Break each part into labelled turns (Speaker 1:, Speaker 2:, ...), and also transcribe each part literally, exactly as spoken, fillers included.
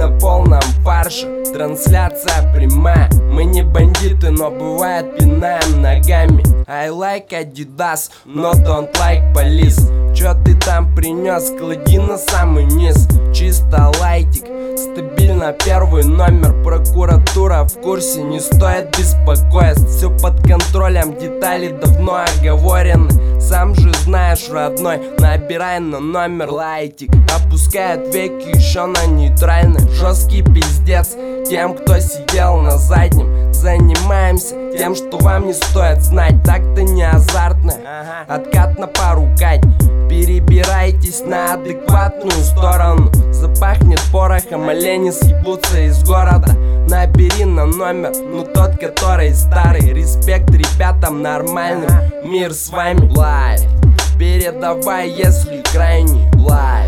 Speaker 1: на полном фарше, трансляция прямая. Мы не бандиты, но бывает пинаем ногами. I like Adidas, но don't like police. Чё ты там принес? Клади на самый низ. Чисто лайтик, стабильно первый номер. Прокуратура в курсе, не стоит беспокоиться. Все под контролем, детали давно оговорены. Сам же знаешь, родной, набирай на номер лайтик. Опускает веки еще на нейтральный. Жесткий пиздец тем, кто сидел на заднем. Занимаемся тем, что вам не стоит знать. Так-то не азартно, откат на пару кать. Перебирайтесь на адекватную сторону. Запахнет порохом, олени съебутся из города. Набери на номер, ну тот, который старый. Респект ребятам нормальным, мир с вами. Лайв, передавай, если крайний. Лайв,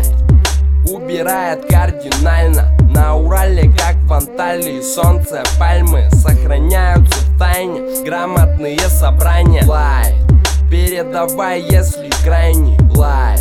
Speaker 1: убирает кардинально. На Урале, как в Анталии, солнце, пальмы сохраняются в тайне. Грамотные собрания. Лайв, передавай, если крайний. Лайв,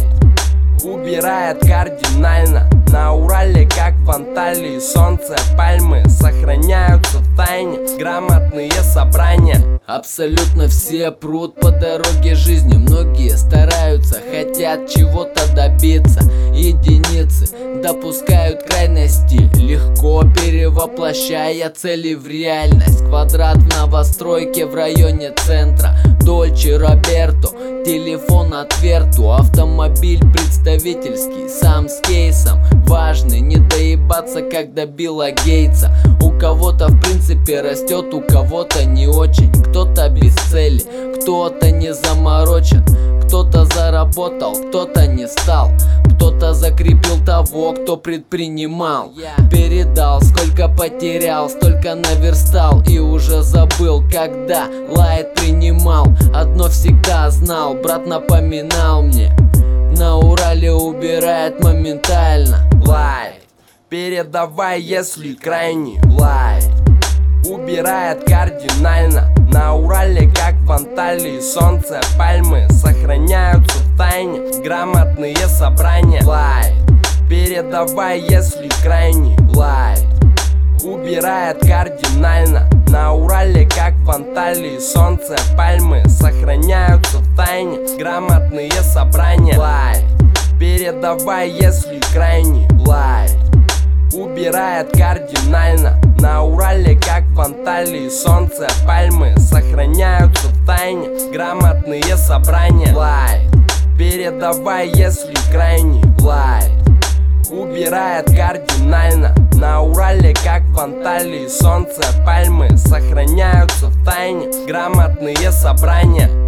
Speaker 1: убирает кардинально. На Урале, как в Анталии, солнце, пальмы сохраняются в тайне. Грамотные собрания.
Speaker 2: Абсолютно все прут по дороге жизни. Многие стараются, хотят чего-то добиться. Единицы допускают крайности, легко перевоплощая цели в реальность. Квадрат в новостройке в районе центра. Дольче Роберто, телефон от Верту. Автомобиль представительский, сам с кейсом. Важный, не доебаться, как до Билла Гейтса. У кого-то в принципе растет, у кого-то не очень. Кто-то без цели, кто-то не заморочен. Кто-то заработал, кто-то не стал. Кто-то закрепил того, кто предпринимал. Передал, сколько потерял, столько наверстал. И уже забыл, когда лайт принимал. Одно всегда знал, брат напоминал мне. На Урале убирает моментально.
Speaker 1: Лайв, передавай, если крайний. Лайв, убирает кардинально. На Урале, как в Анталии, солнце, пальмы сохраняются в тайне. Грамотные собрания. Лайв, передавай, если крайний. Лайв, убирает кардинально. На Урале, как в Анталии, солнце, пальмы сохраняются в тайне. Грамотные собрания. Лайв, передавай, если крайний. Лайв, убирает кардинально. На Урале, как в Анталии, солнце, пальмы сохраняются в тайне. Грамотные собрания. Лайв, передавай, если крайний. Лайв, убирает кардинально. На Урале, как в Анталии, солнце, пальмы сохраняются в тайне. Грамотные собрания.